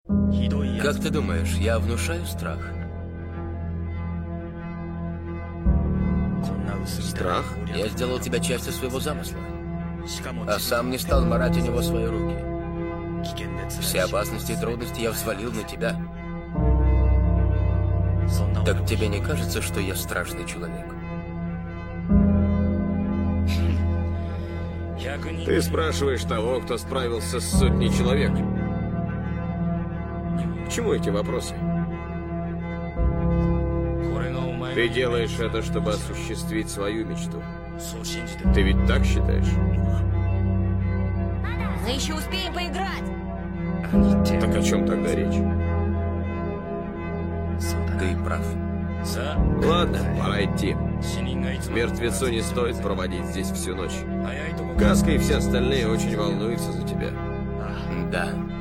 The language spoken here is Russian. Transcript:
Как ты думаешь, я внушаю страх? Страх? Я сделал тебя частью своего замысла, а сам не стал марать у него свои руки. Все опасности и трудности я взвалил на тебя. Так тебе не кажется, что я страшный человек? Ты спрашиваешь того, кто справился с сотней человек. К чему эти вопросы? Ты делаешь это, чтобы осуществить свою мечту. Ты ведь так считаешь? Мы еще успеем поиграть. Так о чем тогда речь? Ты прав. Ладно, пора идти. Мертвецу не стоит проводить здесь всю ночь. Каска и все остальные очень волнуются за тебя. Да.